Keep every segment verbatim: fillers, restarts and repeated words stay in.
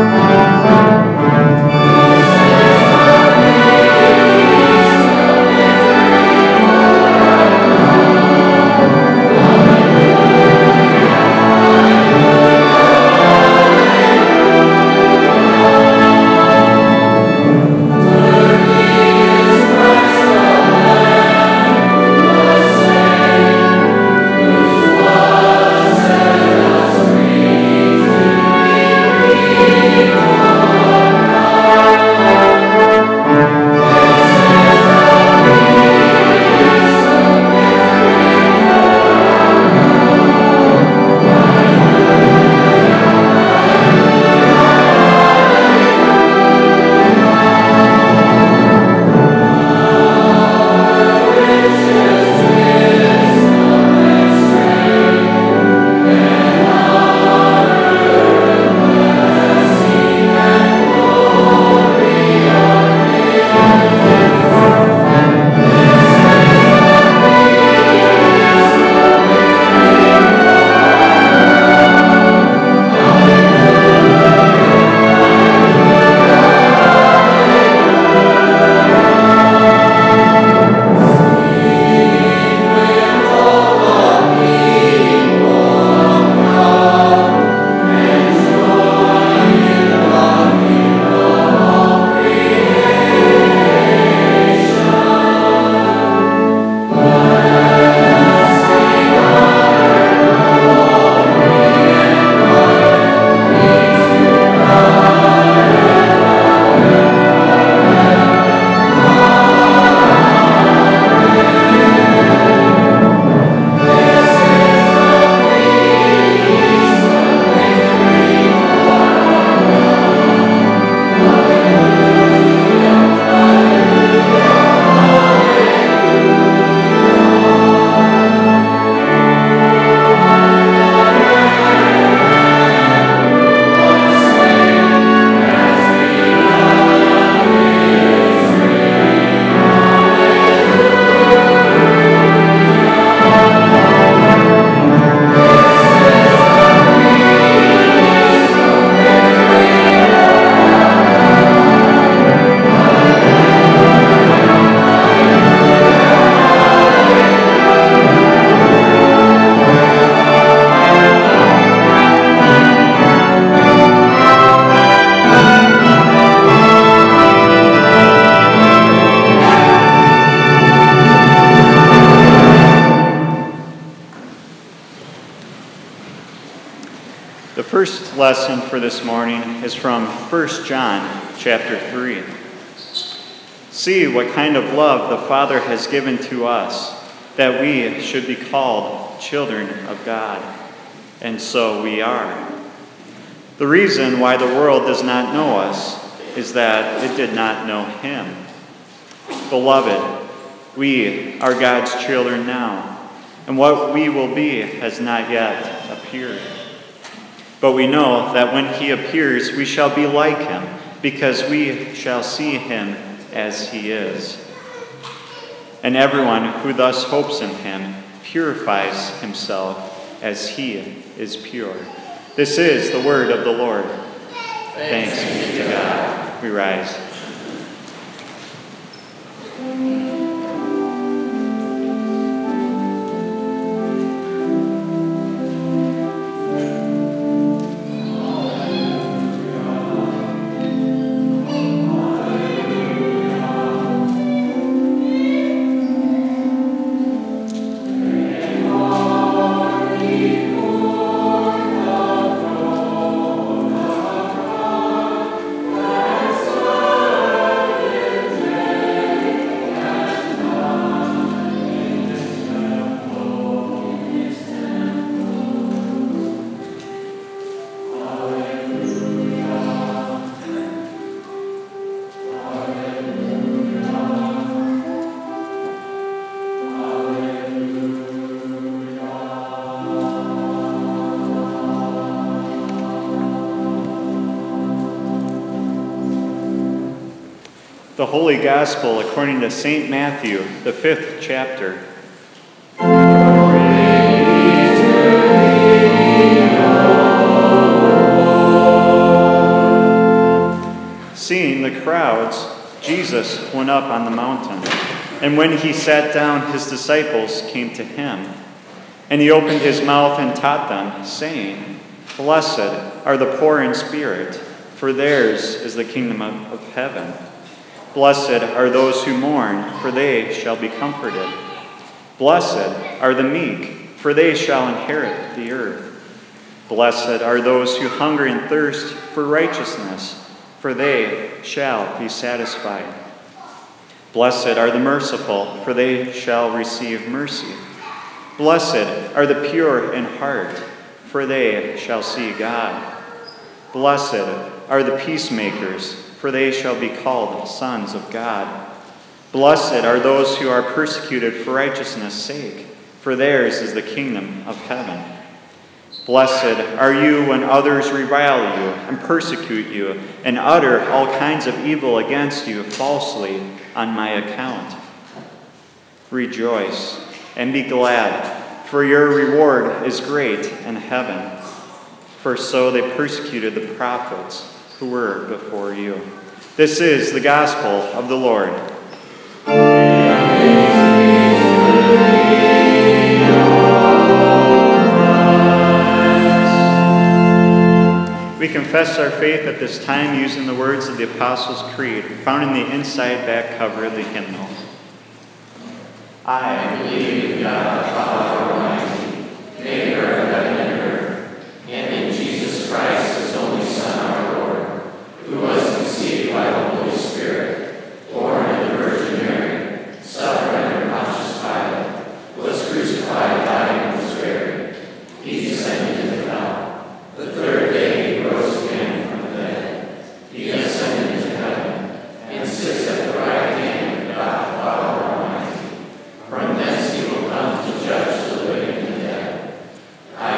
The first lesson for this morning is from First John chapter three. See what kind of love the Father has given to us, that we should be called children of God. And so we are. The reason why the world does not know us is that it did not know him. Beloved, we are God's children now, and what we will be has not yet appeared. But we know that when he appears, we shall be like him, because we shall see him as he is. And everyone who thus hopes in him purifies himself as he is pure. This is the word of the Lord. Thanks, Thanks be to God. We rise. The Holy Gospel according to Saint Matthew, the fifth chapter. crowds, Jesus went up on the mountain. And when he sat down, his disciples came to him. And he opened his mouth and taught them, saying, Blessed are the poor in spirit, for theirs is the kingdom of, of heaven. Blessed are those who mourn, for they shall be comforted. Blessed are the meek, for they shall inherit the earth. Blessed are those who hunger and thirst for righteousness, for they shall be satisfied. Blessed are the merciful, for they shall receive mercy. Blessed are the pure in heart, for they shall see God. Blessed are the peacemakers, for they shall be called sons of God. Blessed are those who are persecuted for righteousness' sake, for theirs is the kingdom of heaven. Blessed are you when others revile you and persecute you and utter all kinds of evil against you falsely on my account. Rejoice and be glad, for your reward is great in heaven. For so they persecuted the prophets who were before you. This is the gospel of the Lord. We confess our faith at this time using the words of the Apostles' Creed, found in the inside back cover of the hymnal. I believe in God the Father Almighty, maker of heaven and earth, and in Jesus Christ, his only Son, our Lord, who was conceived by the Holy Spirit, born of the Virgin Mary, suffered under Pontius Pilate, was crucified, died, and was buried. He descended into hell. The third day he rose again from the dead. He ascended into heaven, and sits at the right hand of God the Father Almighty. From thence he will come to judge the living and the dead. I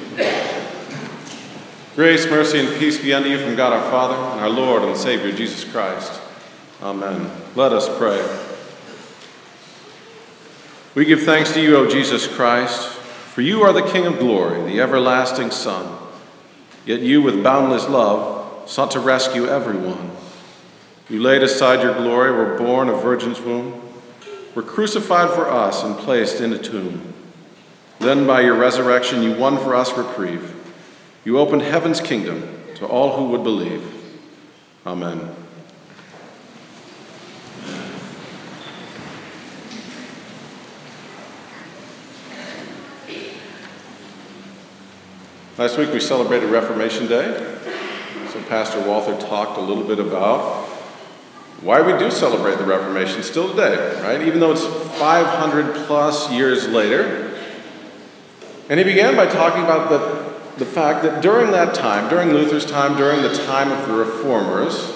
Grace, mercy, and peace be unto you from God our Father and our Lord and Savior, Jesus Christ. Amen. Let us pray. We give thanks to you, O Jesus Christ, for you are the King of glory, the everlasting Son. Yet you, with boundless love, sought to rescue everyone. You laid aside your glory, were born of virgin's womb, were crucified for us and placed in a tomb. Then by your resurrection you won for us reprieve. You opened heaven's kingdom to all who would believe. Amen. Last week we celebrated Reformation Day. So Pastor Walther talked a little bit about why we do celebrate the Reformation still today, right? Even though it's five hundred plus years later. And he began by talking about the The fact that during that time, during Luther's time, during the time of the Reformers,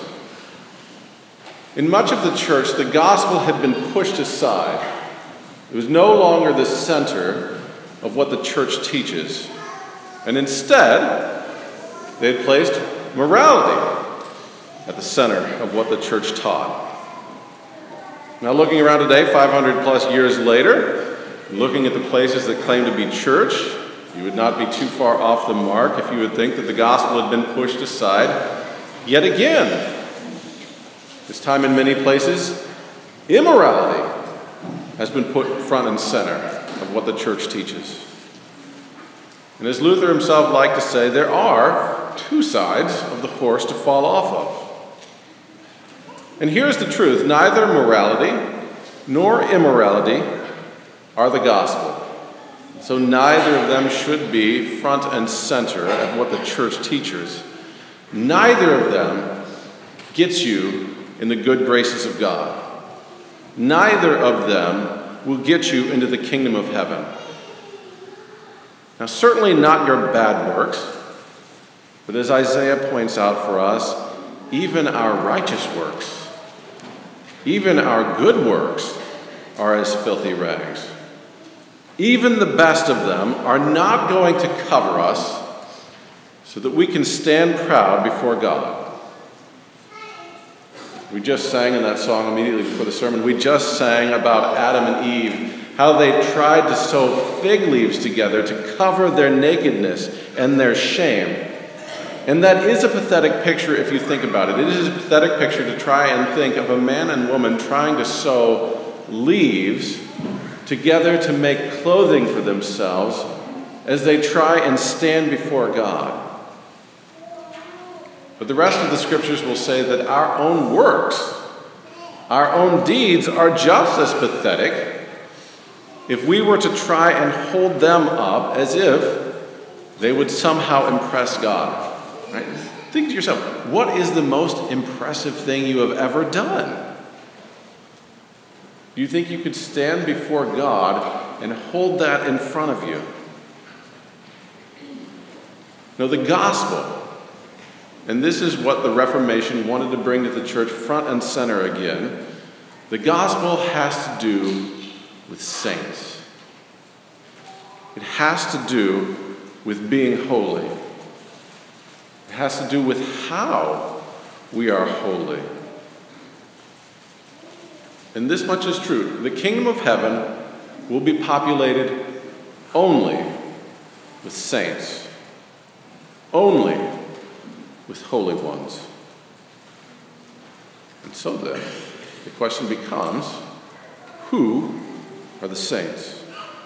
in much of the church, the gospel had been pushed aside. It was no longer the center of what the church teaches. And instead, they had placed morality at the center of what the church taught. Now, looking around today, five hundred plus years later, looking at the places that claim to be church, you would not be too far off the mark if you would think that the gospel had been pushed aside yet again. This time in many places, immorality has been put front and center of what the church teaches. And as Luther himself liked to say, there are two sides of the horse to fall off of. And here's the truth: neither morality nor immorality are the gospel. So neither of them should be front and center at what the church teaches. Neither of them gets you in the good graces of God. Neither of them will get you into the kingdom of heaven. Now, certainly not your bad works, but as Isaiah points out for us, even our righteous works, even our good works are as filthy rags. Even the best of them are not going to cover us so that we can stand proud before God. We just sang in that song immediately before the sermon, we just sang about Adam and Eve, how they tried to sew fig leaves together to cover their nakedness and their shame. And that is a pathetic picture if you think about it. It is a pathetic picture to try and think of a man and woman trying to sew leaves together to make clothing for themselves as they try and stand before God. But the rest of the scriptures will say that our own works, our own deeds are just as pathetic if we were to try and hold them up as if they would somehow impress God. Right? Think to yourself, what is the most impressive thing you have ever done? Do you think you could stand before God and hold that in front of you? No, the gospel, and this is what the Reformation wanted to bring to the church front and center again, the gospel has to do with saints. It has to do with being holy. It has to do with how we are holy. And this much is true. The kingdom of heaven will be populated only with saints, only with holy ones. And so then, the question becomes, who are the saints?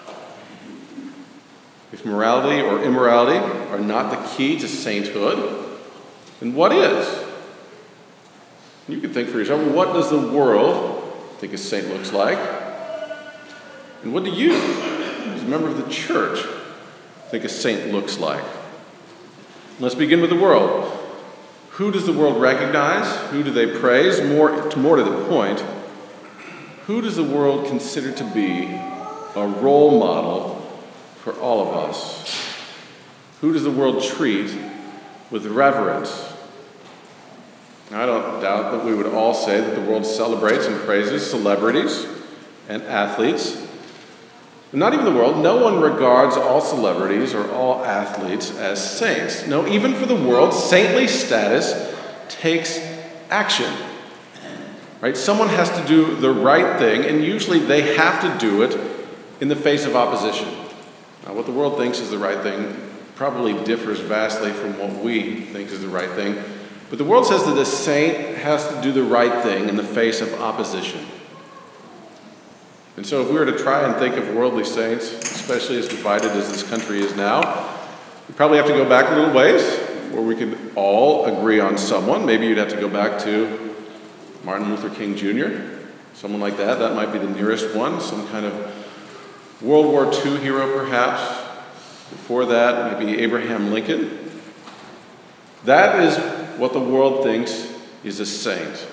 If morality or immorality are not the key to sainthood, then what is? You can think for yourself, what does the world think a saint looks like? And what do you, as a member of the church, think a saint looks like? Let's begin with the world. Who does the world recognize? Who do they praise? More, more to the point, who does the world consider to be a role model for all of us? Who does the world treat with reverence? I don't doubt that we would all say that the world celebrates and praises celebrities and athletes. Not even the world. No one regards all celebrities or all athletes as saints. No, even for the world, saintly status takes action. Right? Someone has to do the right thing, and usually they have to do it in the face of opposition. Now, what the world thinks is the right thing probably differs vastly from what we think is the right thing. But the world says that a saint has to do the right thing in the face of opposition. And so if we were to try and think of worldly saints, especially as divided as this country is now, we probably have to go back a little ways before we could all agree on someone. Maybe you'd have to go back to Martin Luther King Junior, someone like that. That might be the nearest one, some kind of World War Two hero perhaps. Before that, maybe Abraham Lincoln. That is what the world thinks is a saint.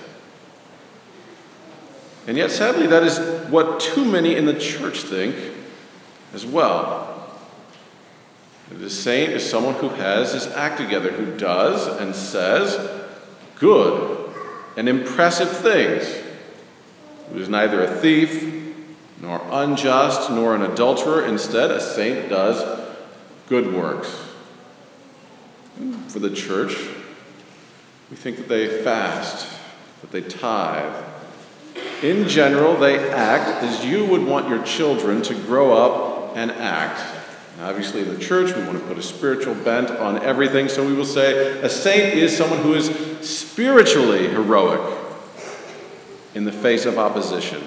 And yet, sadly, that is what too many in the church think as well. The saint is someone who has his act together, who does and says good and impressive things, who is neither a thief, nor unjust, nor an adulterer. Instead, a saint does good works. For the church, we think that they fast, that they tithe. In general, they act as you would want your children to grow up and act. Now, obviously, in the church, we want to put a spiritual bent on everything, so we will say a saint is someone who is spiritually heroic in the face of opposition.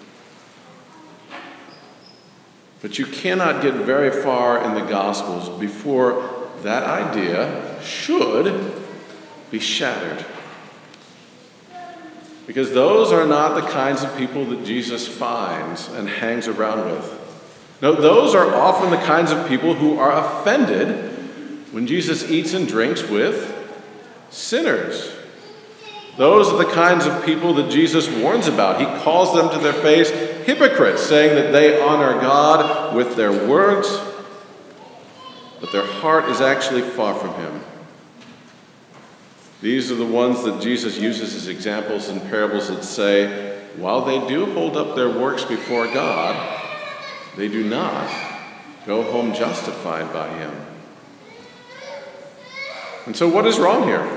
But you cannot get very far in the Gospels before that idea should be shattered. Because those are not the kinds of people that Jesus finds and hangs around with. No, those are often the kinds of people who are offended when Jesus eats and drinks with sinners. Those are the kinds of people that Jesus warns about. He calls them to their face hypocrites, saying that they honor God with their words, but their heart is actually far from him. These are the ones that Jesus uses as examples in parables that say, while they do hold up their works before God, they do not go home justified by him. And so what is wrong here?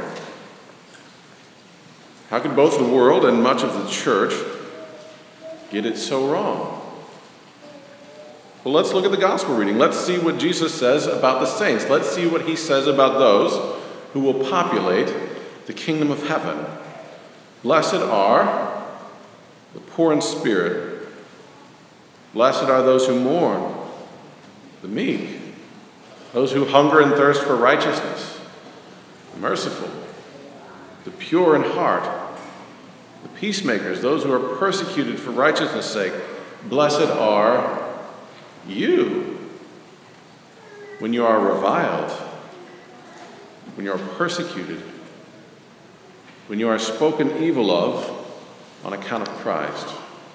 How could both the world and much of the church get it so wrong? Well, let's look at the gospel reading. Let's see what Jesus says about the saints. Let's see what he says about those who will populate the kingdom of heaven. Blessed are the poor in spirit. Blessed are those who mourn, the meek, those who hunger and thirst for righteousness, the merciful, the pure in heart, the peacemakers, those who are persecuted for righteousness' sake. Blessed are you when you are reviled, when you are persecuted, when you are spoken evil of on account of Christ.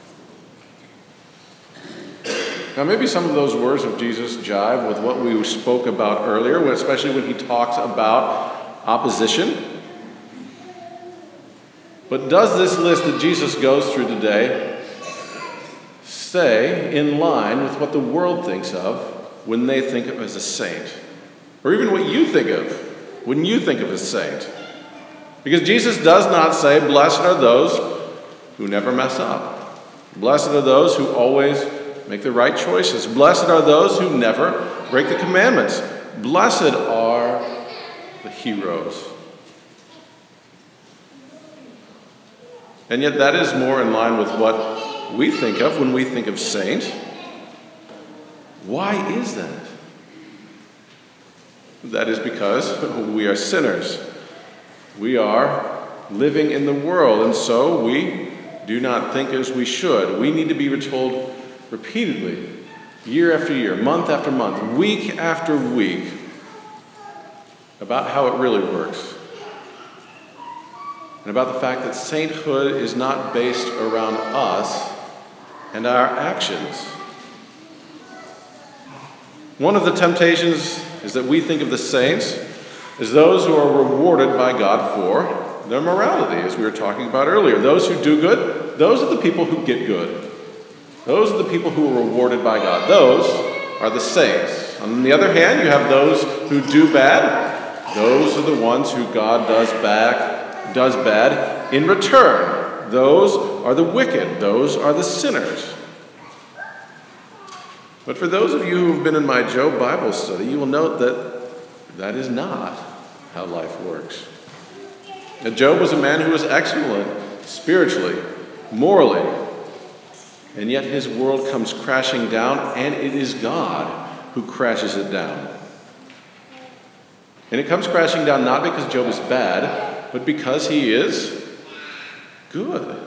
Now, maybe some of those words of Jesus jive with what we spoke about earlier, especially when he talks about opposition. But does this list that Jesus goes through today stay in line with what the world thinks of when they think of as a saint? Or even what you think of when you think of a saint? Because Jesus does not say, blessed are those who never mess up. Blessed are those who always make the right choices. Blessed are those who never break the commandments. Blessed are the heroes. And yet that is more in line with what we think of when we think of saint. Why is that? That is because we are sinners. We are living in the world, and so we do not think as we should. We need to be told repeatedly, year after year, month after month, week after week, about how it really works. And about the fact that sainthood is not based around us and our actions. One of the temptations is that we think of the saints as those who are rewarded by God for their morality, as we were talking about earlier. Those who do good, those are the people who get good. Those are the people who are rewarded by God. Those are the saints. On the other hand, you have those who do bad. Those are the ones who God does back, does bad in return. Those are the wicked. Those are the sinners. But for those of you who have been in my Job Bible study, you will note that that is not how life works. Now, Job was a man who was excellent spiritually, morally, and yet his world comes crashing down, and it is God who crashes it down. And it comes crashing down not because Job is bad, but because he is good.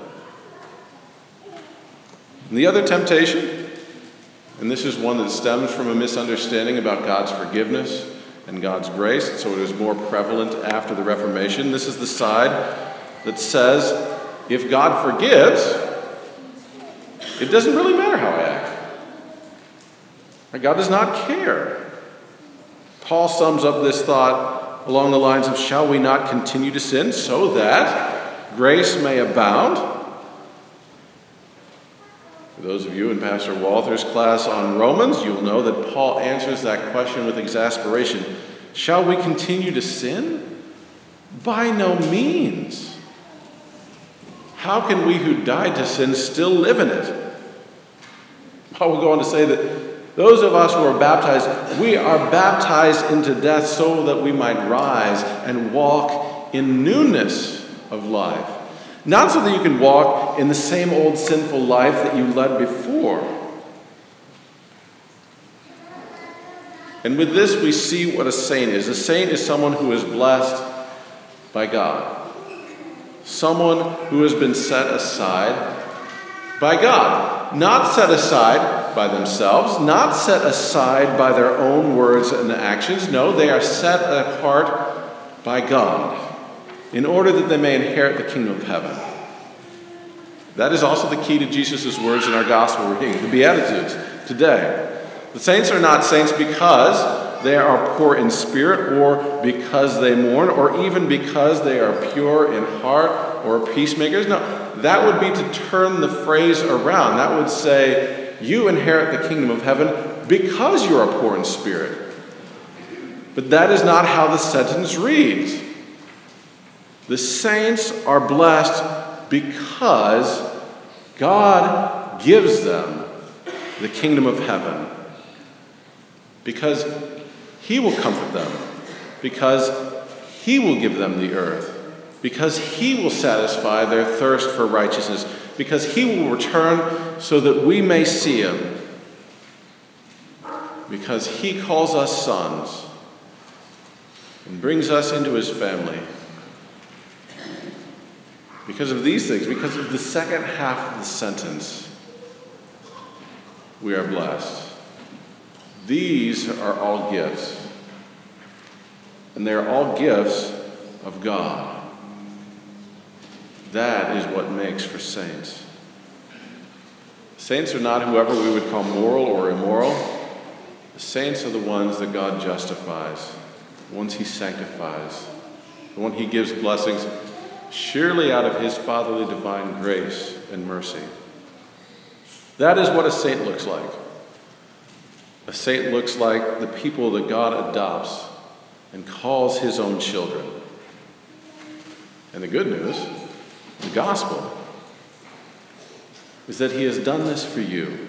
And the other temptation, and this is one that stems from a misunderstanding about God's forgiveness and God's grace, so it is more prevalent after the Reformation. This is the side that says, if God forgives, it doesn't really matter how I act. God does not care. Paul sums up this thought along the lines of, shall we not continue to sin so that grace may abound? For those of you in Pastor Walther's class on Romans, you'll know that Paul answers that question with exasperation. Shall we continue to sin? By no means. How can we who died to sin still live in it? Paul will go on to say that those of us who are baptized, we are baptized into death so that we might rise and walk in newness of life. Not so that you can walk in the same old sinful life that you led before. And with this, we see what a saint is. A saint is someone who is blessed by God. Someone who has been set aside by God. Not set aside by themselves, not set aside by their own words and actions. No, they are set apart by God in order that they may inherit the kingdom of heaven. That is also the key to Jesus' words in our gospel reading, the Beatitudes today. The saints are not saints because they are poor in spirit or because they mourn or even because they are pure in heart or peacemakers. No, that would be to turn the phrase around. That would say, you inherit the kingdom of heaven because you are poor in spirit. But that is not how the sentence reads. The saints are blessed because God gives them the kingdom of heaven. Because he will comfort them. Because he will give them the earth. Because he will satisfy their thirst for righteousness. Because he will return so that we may see him. Because he calls us sons and brings us into his family. Because of these things, because of the second half of the sentence, we are blessed. These are all gifts. And they are all gifts of God. That is what makes for saints. Saints are not whoever we would call moral or immoral. The saints are the ones that God justifies, the ones he sanctifies, the one he gives blessings surely out of his fatherly divine grace and mercy. That is what a saint looks like. A saint looks like the people that God adopts and calls his own children. And the good news, the gospel, is that he has done this for you.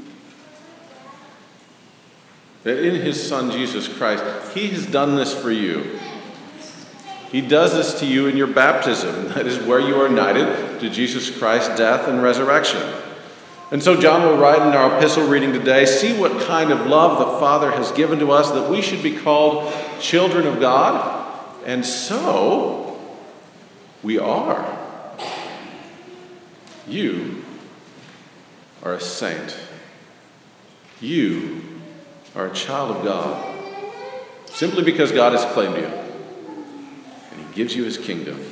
That in his Son, Jesus Christ, he has done this for you. He does this to you in your baptism. That is where you are united to Jesus Christ's death and resurrection. And so John will write in our epistle reading today, see what kind of love the Father has given to us that we should be called children of God. And so we are. You are a saint. You are a child of God. Simply because God has claimed you. And he gives you his kingdom.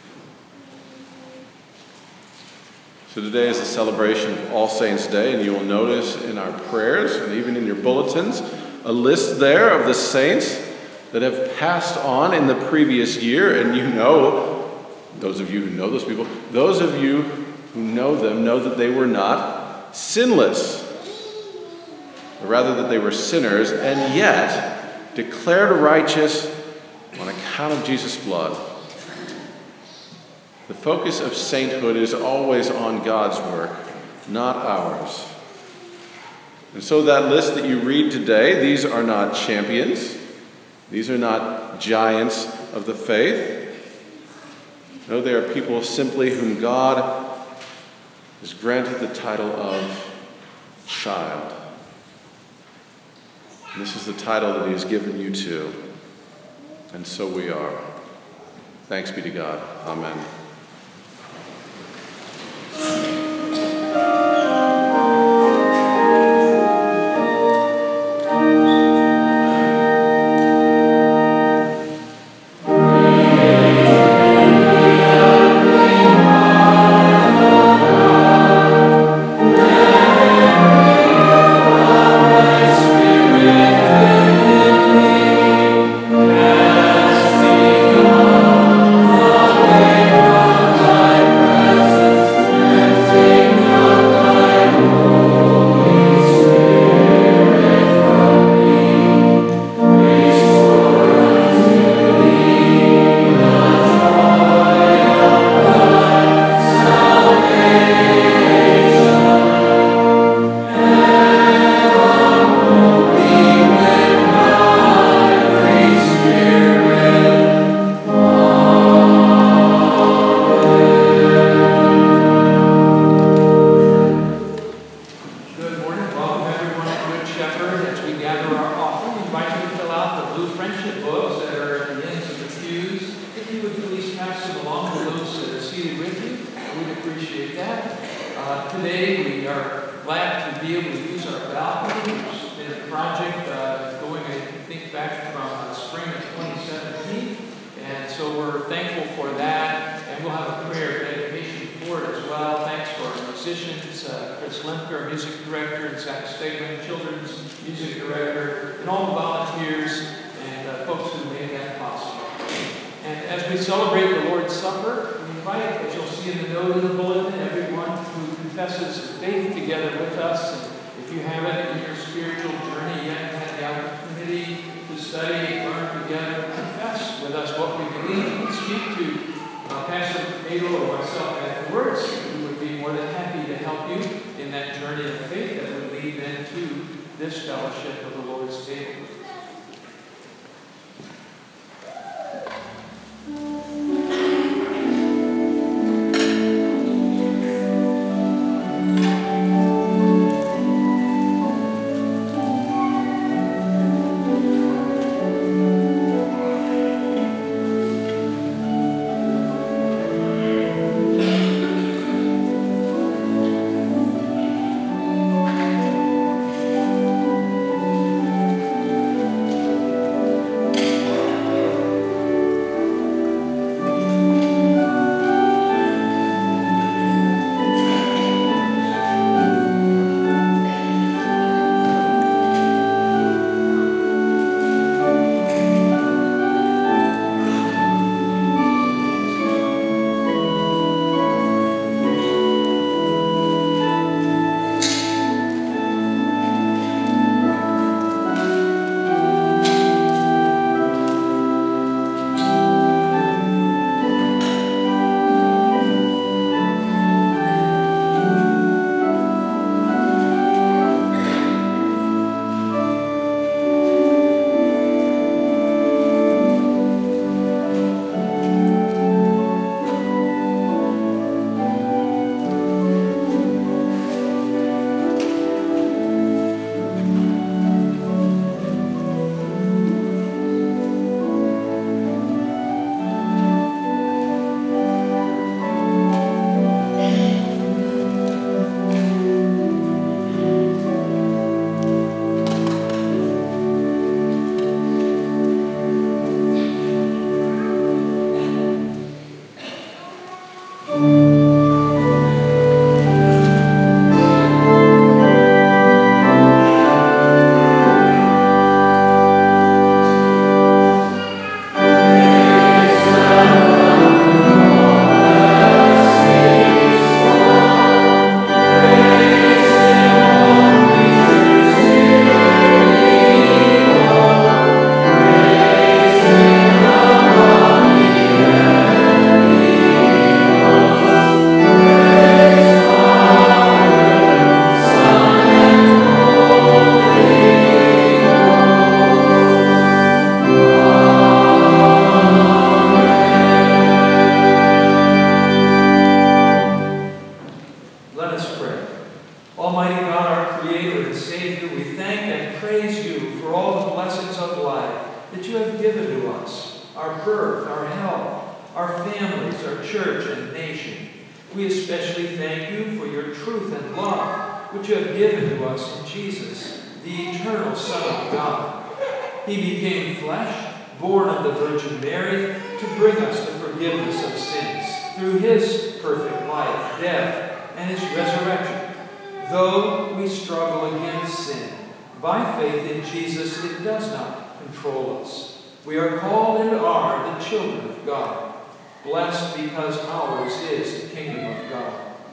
So today is a celebration of All Saints' Day, and you will notice in our prayers and even in your bulletins a list there of the saints that have passed on in the previous year. And you know, those of you who know those people, those of you who know them know that they were not sinless, or rather that they were sinners, and yet declared righteous on account of Jesus' blood. The focus of sainthood is always on God's work, not ours. And so that list that you read today, these are not champions. These are not giants of the faith. No, they are people simply whom God has granted the title of child. And this is the title that he has given you to. And so we are. Thanks be to God. Amen. that you have given to us, our birth, our health, our families, our church and nation. We especially thank you for your truth and love, which you have given to us in Jesus, the eternal Son of God. He became flesh, born of the Virgin Mary, to bring us the forgiveness of sins through his perfect life, death, and his resurrection. Though we struggle against sin, by faith in Jesus, it does not control us. We are called and are the children of God, blessed because ours is the kingdom of God.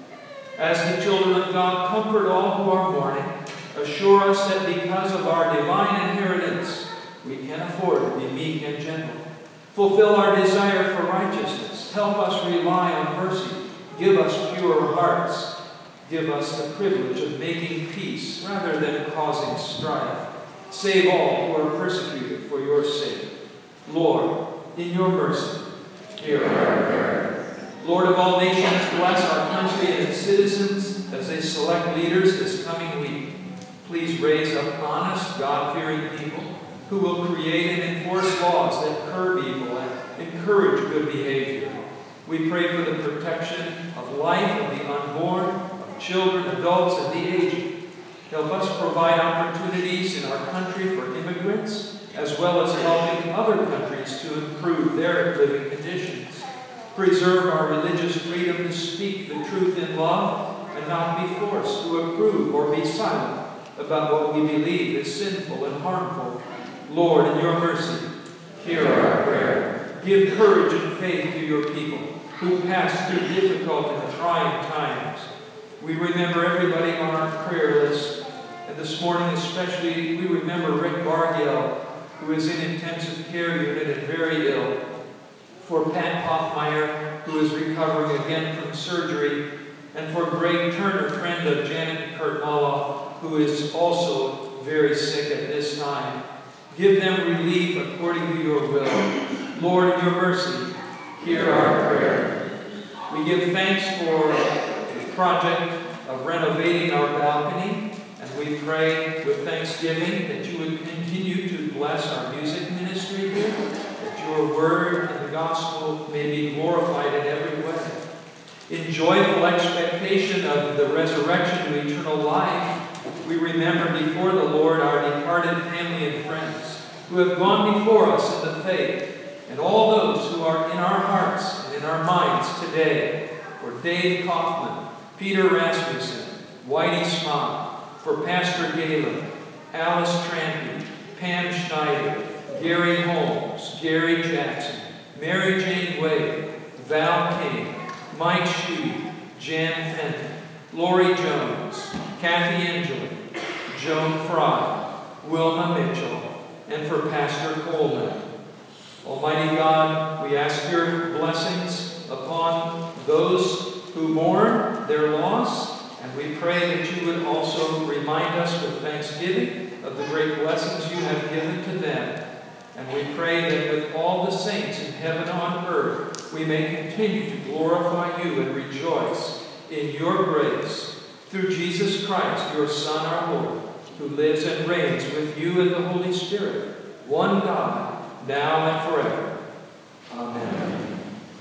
As the children of God, comfort all who are mourning. Assure us that because of our divine inheritance, we can afford to be meek and gentle. Fulfill our desire for righteousness. Help us rely on mercy. Give us pure hearts. Give us the privilege of making peace rather than causing strife. Save all who are persecuted for your sake. Lord, in your mercy, hear our prayer. Lord of all nations, bless our country and its citizens as they select leaders this coming week. Please raise up honest, God-fearing people who will create and enforce laws that curb evil and encourage good behavior. We pray for the protection of life of the unborn, of children, adults, and the aged. Help us provide opportunities in our country for immigrants, as well as helping other countries to improve their living conditions. Preserve our religious freedom to speak the truth in love and not be forced to approve or be silent about what we believe is sinful and harmful. Lord, in your mercy, hear our prayer. Give courage and faith to your people who pass through difficult and trying times. We remember everybody on our prayer list, and this morning especially we remember Rick Bargiel, who is in intensive care unit and very ill, for Pat Hoffmeyer, who is recovering again from surgery, and for Greg Turner, friend of Janet Kurtmaloff, who is also very sick at this time. Give them relief according to your will. Lord, in your mercy, hear our prayer. We give thanks for the project of renovating our balcony, and we pray with thanksgiving that you would continue to bless our music ministry here, that your word and the gospel may be glorified in every way. In joyful expectation of the resurrection to eternal life, we remember before the Lord our departed family and friends who have gone before us in the faith, and all those who are in our hearts and in our minds today. For Dave Kaufman, Peter Rasmussen, Whitey Smock, for Pastor Galen, Alice Trampy, Pam Schneider, Gary Holmes, Gary Jackson, Mary Jane Wade, Val King, Mike Schuey, Jan Fenton, Lori Jones, Kathy Angeli, Joan Fry, Wilma Mitchell, and for Pastor Coleman. Almighty God, we ask your blessings upon those who mourn their loss, and we pray that you would also remind us with thanksgiving of the great blessings you have given to them. And we pray that with all the saints in heaven on earth, we may continue to glorify you and rejoice in your grace through Jesus Christ, your Son, our Lord, who lives and reigns with you and the Holy Spirit, one God, now and forever. Amen.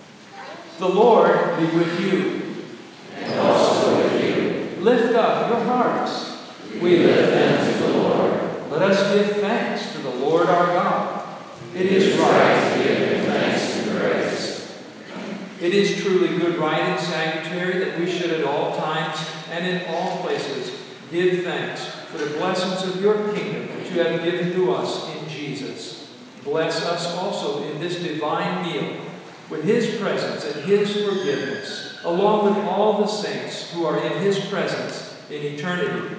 The Lord be with you. And also with you. Lift up your hearts. We lift them to the Lord. Let us give thanks to the Lord our God. It is right to give him thanks and praise. It is truly good, right, and salutary that we should at all times and in all places give thanks for the blessings of your kingdom that you have given to us in Jesus. Bless us also in this divine meal with his presence and his forgiveness, along with all the saints who are in his presence in eternity.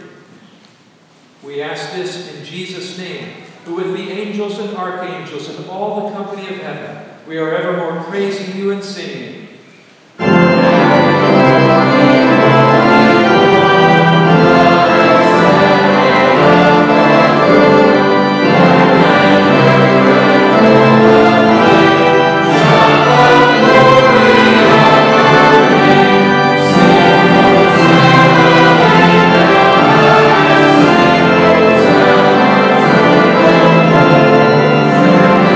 We ask this in Jesus' name, who with the angels and archangels and all the company of heaven, we are evermore praising you and singing. Thank you.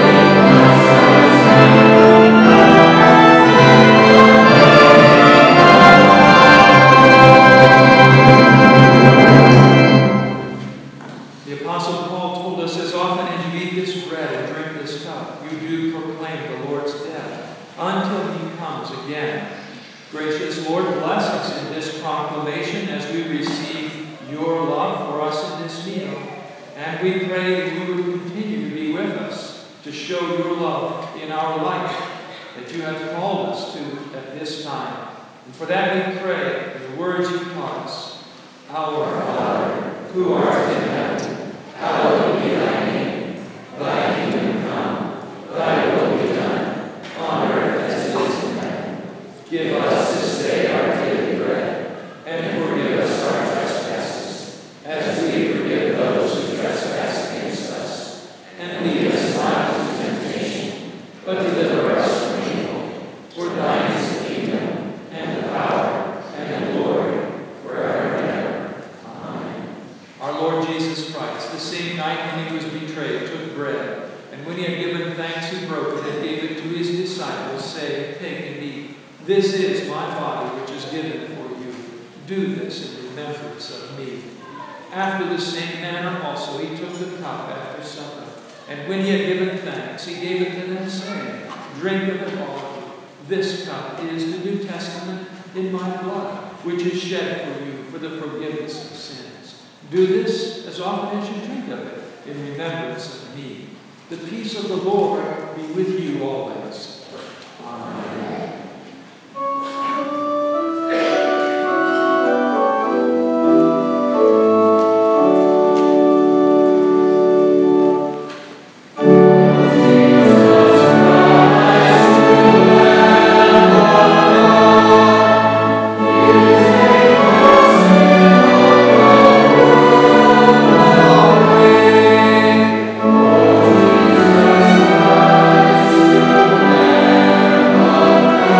do proclaim the Lord's death until he comes again. Gracious Lord, bless us in this proclamation as we receive your love for us in this meal. And we pray that you would continue to be with us, to show your love in our life that you have called us to at this time. And for that we pray in the words you taught us. Our Father, who art in heaven, hallowed be thy name. Thy kingdom come, thy will be done, on earth as it is in heaven. Give us this day our daily bread, and forgive us our trespasses, as we forgive those who trespass against us. And lead us not into temptation, but deliver us from evil. For thine is the kingdom, and the power, and the glory, forever and ever. Amen. Our Lord Jesus Christ, the same night when he was betrayed, took bread, and when he had given thanks, he broke it and gave it to his disciples, saying, Take and eat. This is my body, which is given for you. Do this in remembrance of me. After the same manner also he took the cup after supper, and when he had given thanks, he gave it to them, saying, Drink of it all of you. This cup is the New Testament in my blood, which is shed for you for the forgiveness of sins. Do this as often as you drink of it in remembrance of me. The peace of the Lord be with you always. Amen. Amen.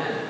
Amen.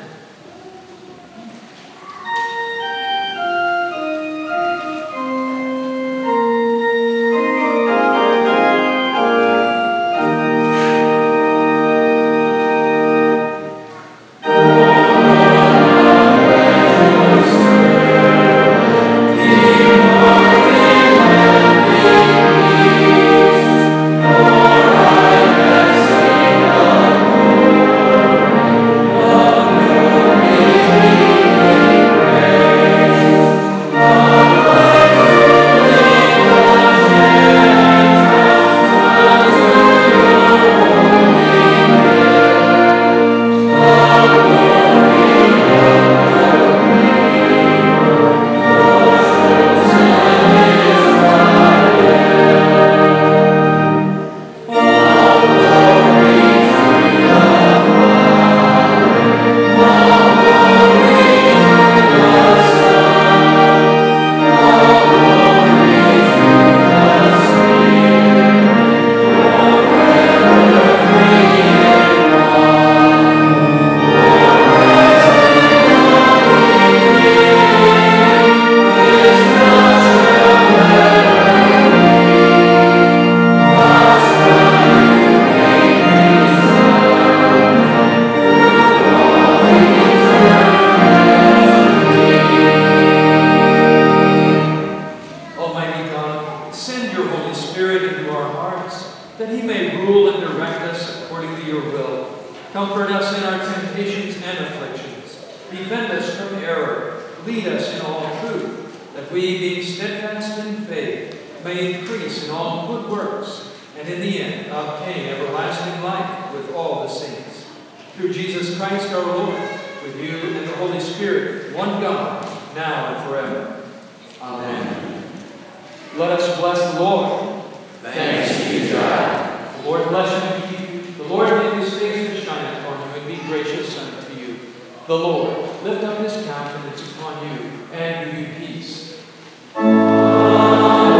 The Lord lift up his countenance upon you and give you peace. Amen.